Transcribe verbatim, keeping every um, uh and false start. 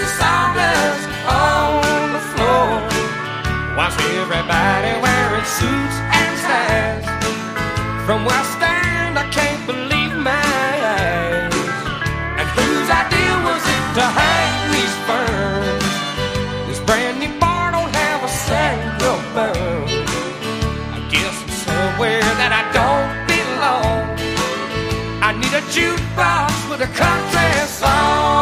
the sawdust on the floor. Watch everybody wearing suits and ties. From where I stand, I can't believe my eyes. And whose idea was it to hang these ferns? This brand new bar don't have a single burn. I guess I'm somewhere that I don't belong. I need a jukebox with a country song.